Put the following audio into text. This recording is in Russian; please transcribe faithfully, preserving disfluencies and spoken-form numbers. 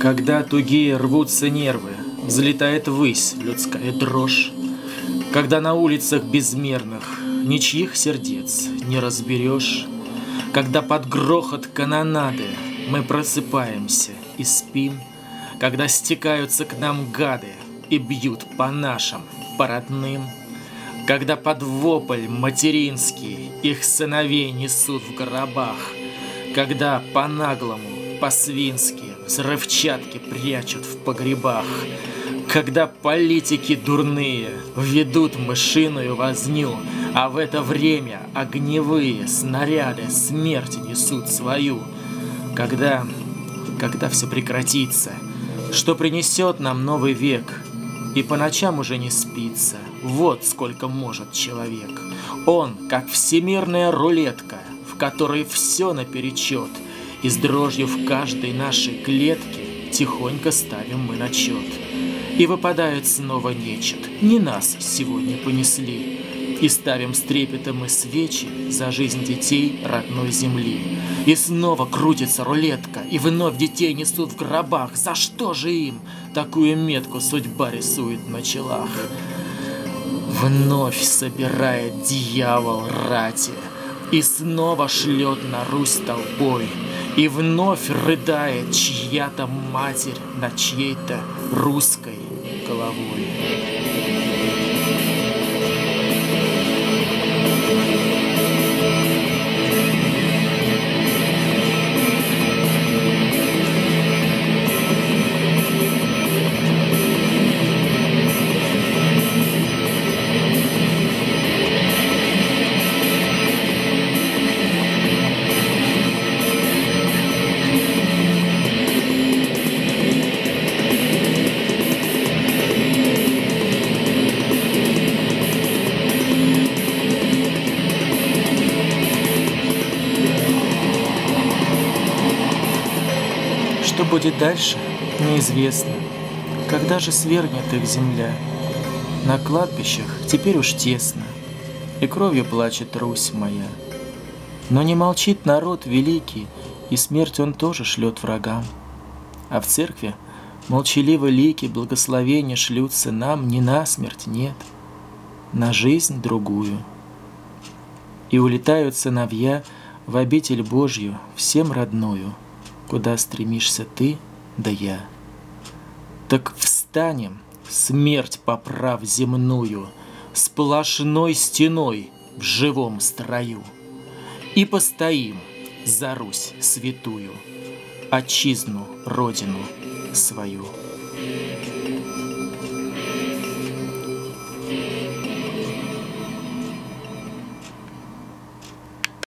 Когда тугие рвутся нервы, взлетает ввысь людская дрожь. Когда на улицах безмерных ничьих сердец не разберешь. Когда под грохот канонады мы просыпаемся и спим. Когда стекаются к нам гады и бьют по нашим, по родным. Когда под вопль материнский их сыновей несут в гробах. Когда по-наглому, по-свински взрывчатки прячут в погребах. Когда политики дурные ведут мышиную возню, а в это время огневые снаряды смерти несут свою. Когда, когда все прекратится, что принесет нам новый век, и по ночам уже не спится, вот сколько может человек. Он, как всемирная рулетка, в которой все наперечет, и с дрожью в каждой нашей клетке тихонько ставим мы на чет. И выпадает снова нечет, не нас сегодня понесли, и ставим с трепетом мы свечи за жизнь детей родной земли. И снова крутится рулетка, и вновь детей несут в гробах. За что же им такую метку судьба рисует на челах? Вновь собирает дьявол рати, и снова шлет на Русь толпой. И вновь рыдает чья-то матерь над чьей-то русской головой. Что будет дальше, неизвестно. Когда же свергнет их земля? На кладбищах теперь уж тесно, и кровью плачет Русь моя. Но не молчит народ великий, и смерть он тоже шлет врагам. А в церкви молчаливо лики благословения шлются нам не на смерть, нет, на жизнь другую. И улетают сыновья в обитель Божью, всем родную, куда стремишься ты, да я. Так встанем, смерть поправ земную, сплошной стеной в живом строю, и постоим за Русь святую, отчизну, родину свою.